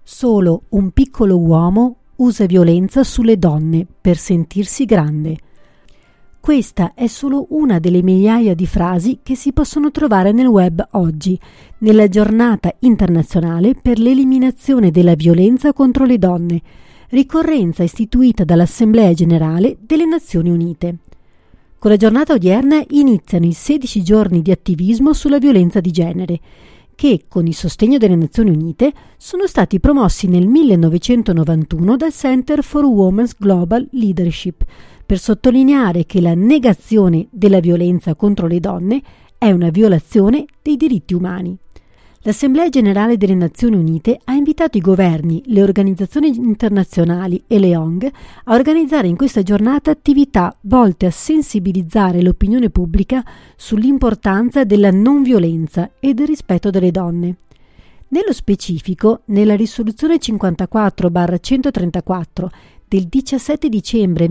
Solo un piccolo uomo usa violenza sulle donne per sentirsi grande. Questa è solo una delle migliaia di frasi che si possono trovare nel web oggi, nella giornata internazionale per l'eliminazione della violenza contro le donne, ricorrenza istituita dall'Assemblea Generale delle Nazioni Unite. Con la giornata odierna iniziano i 16 giorni di attivismo sulla violenza di genere, che, con il sostegno delle Nazioni Unite, sono stati promossi nel 1991 dal Center for Women's Global Leadership, per sottolineare che la negazione della violenza contro le donne è una violazione dei diritti umani. L'Assemblea Generale delle Nazioni Unite ha invitato i governi, le organizzazioni internazionali e le ONG a organizzare in questa giornata attività volte a sensibilizzare l'opinione pubblica sull'importanza della non violenza e del rispetto delle donne. Nello specifico, nella risoluzione 54/134 del 17 dicembre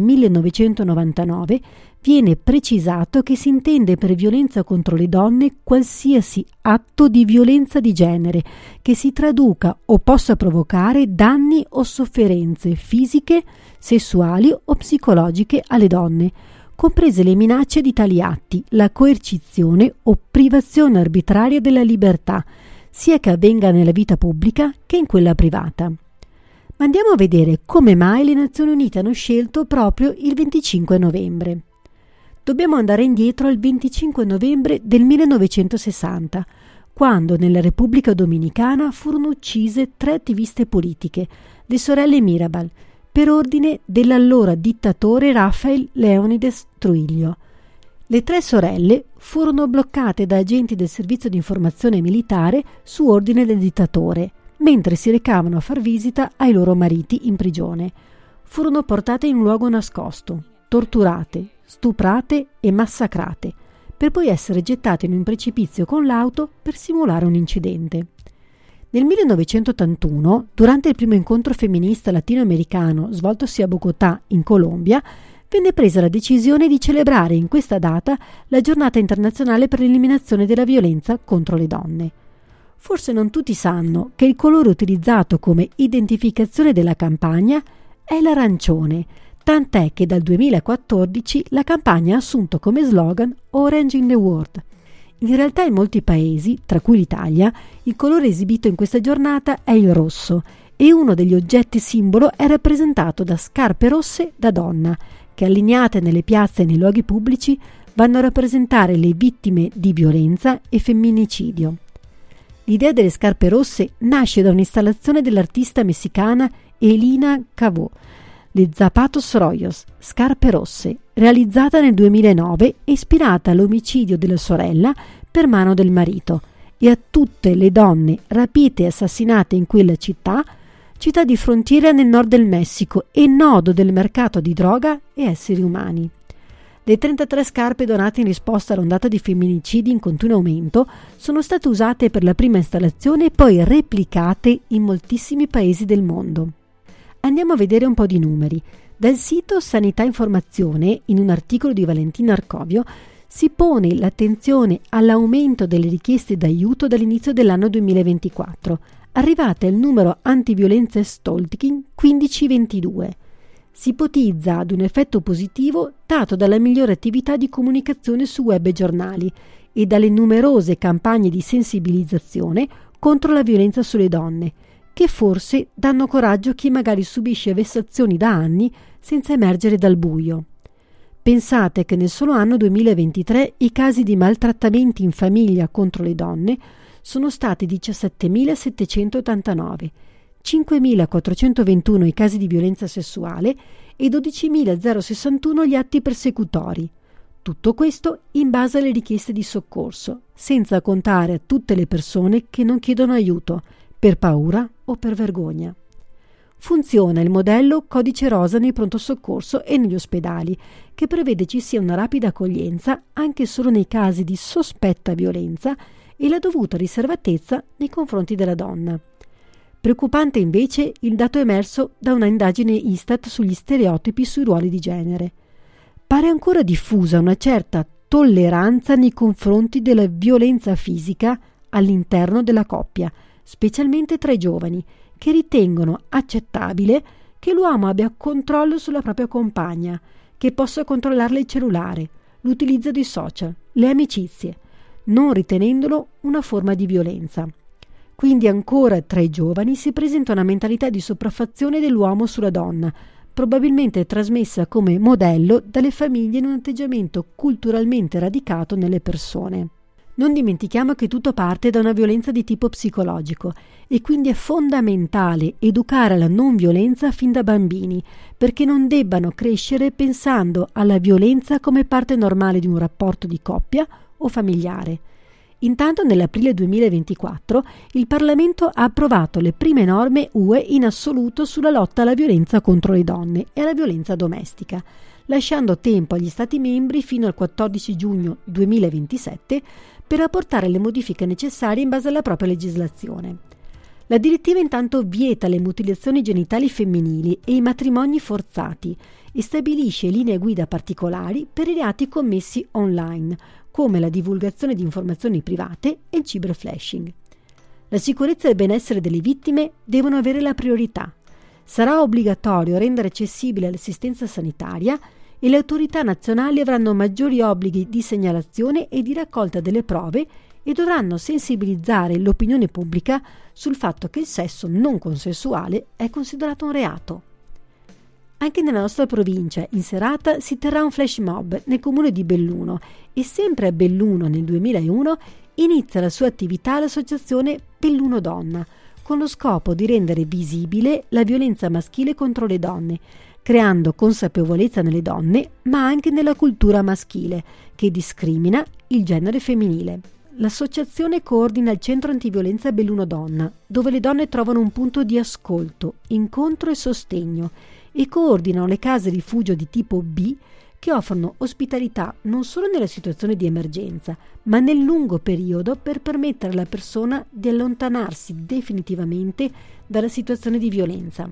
1999 viene precisato che si intende per violenza contro le donne qualsiasi atto di violenza di genere che si traduca o possa provocare danni o sofferenze fisiche, sessuali o psicologiche alle donne, comprese le minacce di tali atti, la coercizione o privazione arbitraria della libertà, sia che avvenga nella vita pubblica che in quella privata. Ma andiamo a vedere come mai le Nazioni Unite hanno scelto proprio il 25 novembre. Dobbiamo andare indietro al 25 novembre del 1960, quando nella Repubblica Dominicana furono uccise 3 attiviste politiche, le sorelle Mirabal, per ordine dell'allora dittatore Rafael Leónidas Trujillo. Le 3 sorelle furono bloccate da agenti del servizio di informazione militare su ordine del dittatore, mentre si recavano a far visita ai loro mariti in prigione. Furono portate in un luogo nascosto, torturate, stuprate e massacrate, per poi essere gettate in un precipizio con l'auto per simulare un incidente. Nel 1981, durante il primo incontro femminista latinoamericano svoltosi a Bogotà, in Colombia, venne presa la decisione di celebrare in questa data la Giornata internazionale per l'eliminazione della violenza contro le donne. Forse non tutti sanno che il colore utilizzato come identificazione della campagna è l'arancione, tant'è che dal 2014 la campagna ha assunto come slogan Orange in the World. In realtà in molti paesi, tra cui l'Italia, il colore esibito in questa giornata è il rosso e uno degli oggetti simbolo è rappresentato da scarpe rosse da donna, che allineate nelle piazze e nei luoghi pubblici vanno a rappresentare le vittime di violenza e femminicidio. L'idea delle scarpe rosse nasce da un'installazione dell'artista messicana Elina Cavó, le Zapatos Rojos, scarpe rosse, realizzata nel 2009 e ispirata all'omicidio della sorella per mano del marito e a tutte le donne rapite e assassinate in quella città di frontiera nel nord del Messico e nodo del mercato di droga e esseri umani. Le 33 scarpe donate in risposta all'ondata di femminicidi in continuo aumento sono state usate per la prima installazione e poi replicate in moltissimi paesi del mondo. Andiamo a vedere un po' di numeri. Dal sito Sanità Informazione, in un articolo di Valentina Arcovio, si pone l'attenzione all'aumento delle richieste d'aiuto dall'inizio dell'anno 2024, arrivate al numero antiviolenza e stalking 1522. Si ipotizza ad un effetto positivo dato dalla migliore attività di comunicazione su web e giornali e dalle numerose campagne di sensibilizzazione contro la violenza sulle donne, che forse danno coraggio a chi magari subisce vessazioni da anni senza emergere dal buio. Pensate che nel solo anno 2023 i casi di maltrattamenti in famiglia contro le donne sono stati 17.789, 5.421 i casi di violenza sessuale e 12.061 gli atti persecutori. Tutto questo in base alle richieste di soccorso, senza contare a tutte le persone che non chiedono aiuto per paura o per vergogna. Funziona il modello Codice Rosa nei pronto soccorso e negli ospedali, che prevede ci sia una rapida accoglienza anche solo nei casi di sospetta violenza e la dovuta riservatezza nei confronti della donna. Preoccupante invece il dato emerso da una indagine Istat sugli stereotipi sui ruoli di genere. Pare ancora diffusa una certa tolleranza nei confronti della violenza fisica all'interno della coppia, specialmente tra i giovani, che ritengono accettabile che l'uomo abbia controllo sulla propria compagna, che possa controllarle il cellulare, l'utilizzo dei social, le amicizie, non ritenendolo una forma di violenza. Quindi ancora tra i giovani si presenta una mentalità di sopraffazione dell'uomo sulla donna, probabilmente trasmessa come modello dalle famiglie in un atteggiamento culturalmente radicato nelle persone. Non dimentichiamo che tutto parte da una violenza di tipo psicologico e quindi è fondamentale educare alla non violenza fin da bambini, perché non debbano crescere pensando alla violenza come parte normale di un rapporto di coppia o familiare. Intanto nell'aprile 2024 il Parlamento ha approvato le prime norme UE in assoluto sulla lotta alla violenza contro le donne e alla violenza domestica, lasciando tempo agli Stati membri fino al 14 giugno 2027 per apportare le modifiche necessarie in base alla propria legislazione. La direttiva intanto vieta le mutilazioni genitali femminili e i matrimoni forzati e stabilisce linee guida particolari per i reati commessi online, come la divulgazione di informazioni private e il cyberflashing. La sicurezza e il benessere delle vittime devono avere la priorità. Sarà obbligatorio rendere accessibile l'assistenza sanitaria e le autorità nazionali avranno maggiori obblighi di segnalazione e di raccolta delle prove e dovranno sensibilizzare l'opinione pubblica sul fatto che il sesso non consensuale è considerato un reato. Anche nella nostra provincia, in serata, si terrà un flash mob nel comune di Belluno e sempre a Belluno nel 2001 inizia la sua attività l'associazione Belluno Donna, con lo scopo di rendere visibile la violenza maschile contro le donne, creando consapevolezza nelle donne, ma anche nella cultura maschile, che discrimina il genere femminile. L'associazione coordina il centro antiviolenza Belluno Donna, dove le donne trovano un punto di ascolto, incontro e sostegno, e coordinano le case rifugio di tipo B che offrono ospitalità non solo nella situazione di emergenza, ma nel lungo periodo per permettere alla persona di allontanarsi definitivamente dalla situazione di violenza.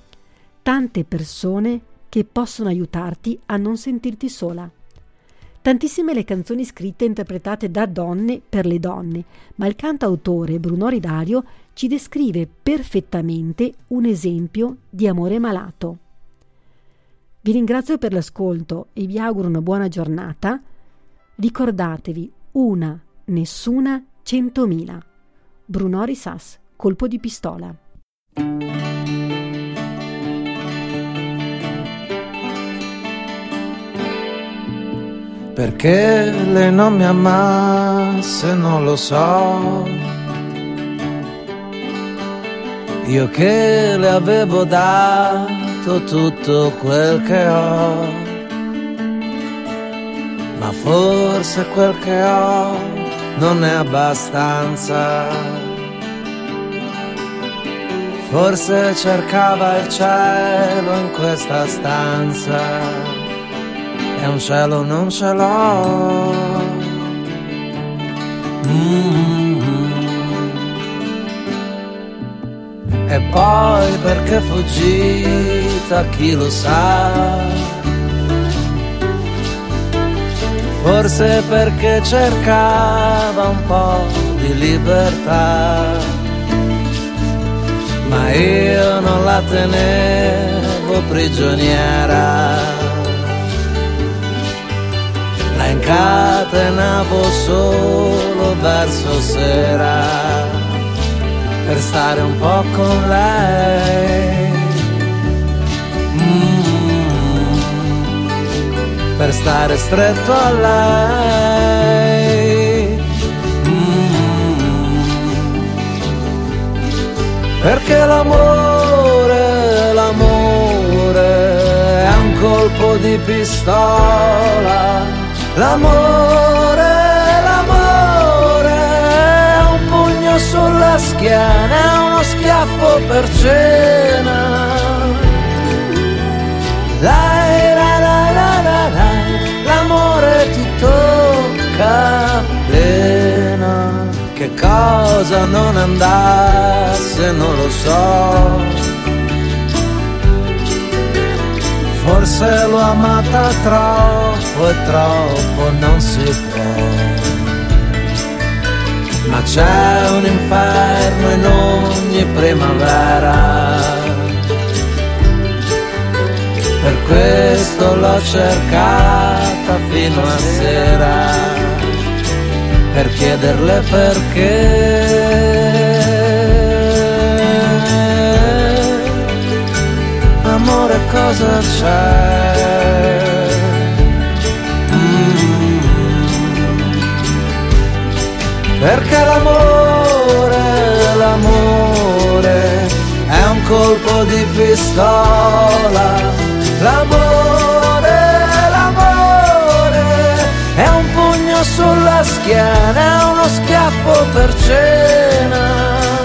Tante persone che possono aiutarti a non sentirti sola. Tantissime le canzoni scritte e interpretate da donne per le donne, ma il cantautore Bruno Ridario ci descrive perfettamente un esempio di amore malato. Vi ringrazio per l'ascolto e vi auguro una buona giornata. Ricordatevi, una, nessuna, 100.000. Brunori Sass, colpo di pistola. Perché lei non mi amasse non lo so, io che le avevo dato tutto quel che ho, ma forse quel che ho non è abbastanza, forse cercava il cielo in questa stanza e un cielo non ce l'ho. E poi perché fuggita, chi lo sa, forse perché cercava un po' di libertà, ma io non la tenevo prigioniera, la incatenavo solo verso sera per stare un po' con lei, per stare stretto a lei, perché l'amore, l'amore è un colpo di pistola, l'amore, l'amore è un pugno sulla schiena, è uno schiaffo per cena. L'amore ti tocca appena. Che cosa non andasse non lo so, forse l'ho amata troppo e troppo non si può. ma c'è un inferno in ogni primavera. Per questo l'ho cercata fino a sera, per chiederle perché. Amore, cosa c'è? Perché l'amore è un colpo di pistola. L'amore è un pugno sulla schiena, è uno schiaffo per cena.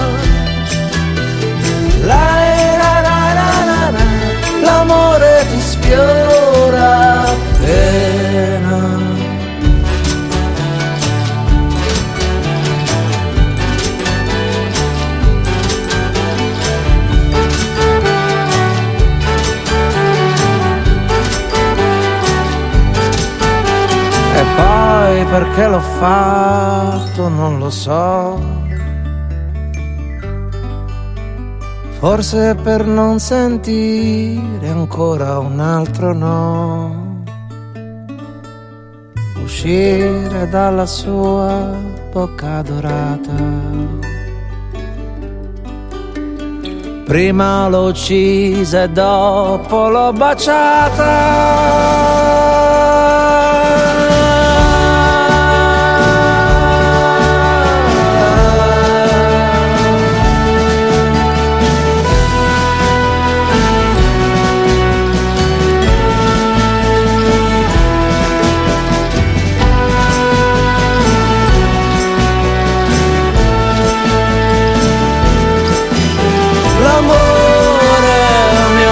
L'amore ti sfiora appena. E poi perché l'ho fatto non lo so. Forse per non sentire ancora un altro no, uscire dalla sua bocca dorata. Prima l'ho uccisa e dopo l'ho baciata.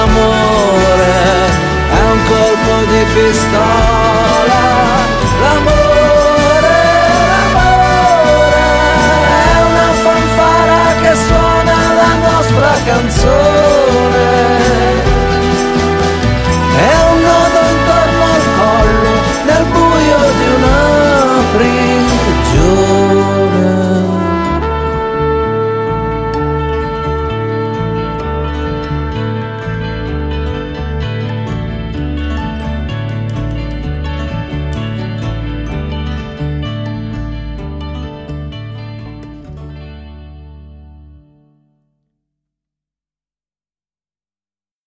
Pistola, l'amore